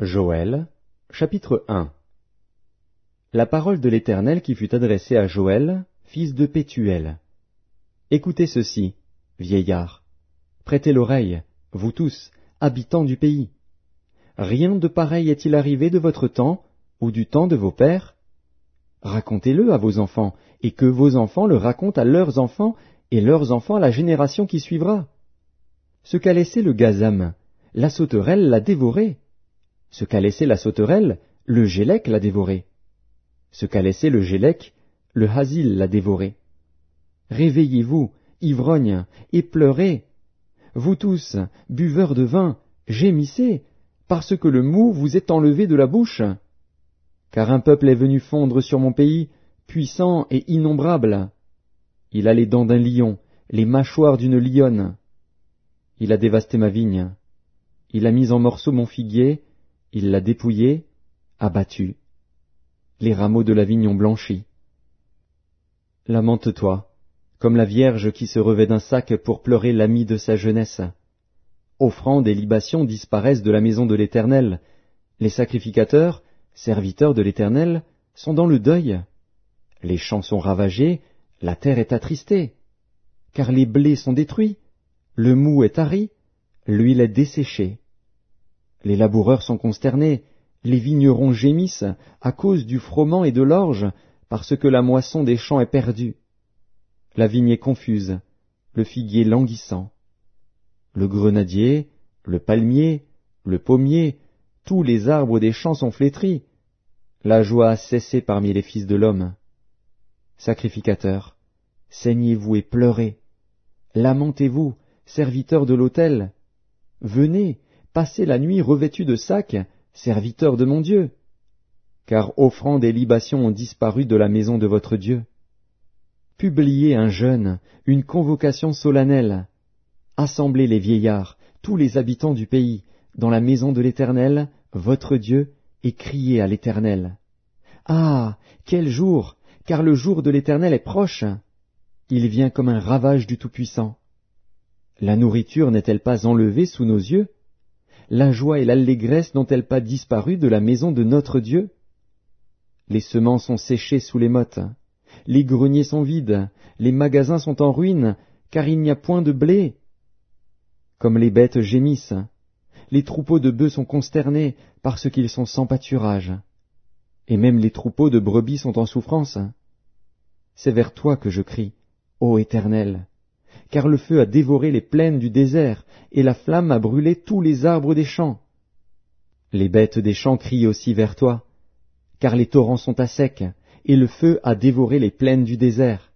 Joël, chapitre 1. La parole de l'Éternel qui fut adressée à Joël, fils de Pétuel. Écoutez ceci, vieillards. Prêtez l'oreille, vous tous, habitants du pays. Rien de pareil est-il arrivé de votre temps, ou du temps de vos pères? Racontez-le à vos enfants, et que vos enfants le racontent à leurs enfants, et leurs enfants à la génération qui suivra. Ce qu'a laissé le gazam, la sauterelle l'a dévoré. Ce qu'a laissé la sauterelle, le gélec l'a dévoré. Ce qu'a laissé le gélec, le hasil l'a dévoré. Réveillez-vous, ivrognes, et pleurez. Vous tous, buveurs de vin, gémissez, parce que le mou vous est enlevé de la bouche. Car un peuple est venu fondre sur mon pays, puissant et innombrable. Il a les dents d'un lion, les mâchoires d'une lionne. Il a dévasté ma vigne. Il a mis en morceaux mon figuier, il l'a dépouillé, abattu. Les rameaux de la vigne ont blanchi. Lamente-toi, comme la vierge qui se revêt d'un sac pour pleurer l'ami de sa jeunesse. Offrandes et libations disparaissent de la maison de l'Éternel. Les sacrificateurs, serviteurs de l'Éternel, sont dans le deuil. Les champs sont ravagés, la terre est attristée. Car les blés sont détruits, le mou est tari, l'huile est desséchée. Les laboureurs sont consternés, les vignerons gémissent à cause du froment et de l'orge, parce que la moisson des champs est perdue. La vigne est confuse, le figuier languissant. Le grenadier, le palmier, le pommier, tous les arbres des champs sont flétris. La joie a cessé parmi les fils de l'homme. Sacrificateurs, saignez-vous et pleurez. Lamentez-vous, serviteurs de l'autel. Venez, passez la nuit revêtus de sacs, serviteurs de mon Dieu. Car offrandes et libations ont disparu de la maison de votre Dieu. Publiez un jeûne, une convocation solennelle. Assemblez les vieillards, tous les habitants du pays, dans la maison de l'Éternel, votre Dieu, et criez à l'Éternel. Ah, quel jour, car le jour de l'Éternel est proche. Il vient comme un ravage du Tout-Puissant. La nourriture n'est-elle pas enlevée sous nos yeux? La joie et l'allégresse n'ont-elles pas disparu de la maison de notre Dieu? Les semences sont séchées sous les mottes, les greniers sont vides, les magasins sont en ruine, car il n'y a point de blé. Comme les bêtes gémissent, les troupeaux de bœufs sont consternés parce qu'ils sont sans pâturage, et même les troupeaux de brebis sont en souffrance. C'est vers toi que je crie, ô Éternel, car le feu a dévoré les plaines du désert, et la flamme a brûlé tous les arbres des champs. Les bêtes des champs crient aussi vers toi, car les torrents sont à sec, et le feu a dévoré les plaines du désert.